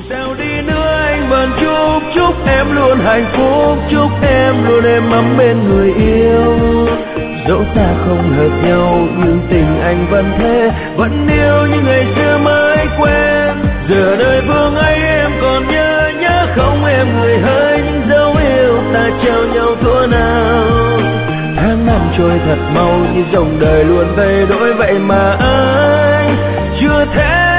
sao đi nữa anh vẫn chúc em luôn hạnh phúc, chúc em luôn êm ấm bên người yêu. Dẫu ta không hợp nhau nhưng tình anh vẫn thế, vẫn yêu như ngày xưa mới quen. Giờ đời vương ấy em còn nhớ không em người hỡi, những dấu yêu ta trao nhau thuở nào. Tháng năm trôi thật mau như dòng đời luôn thay đổi, vậy mà anh chưa thể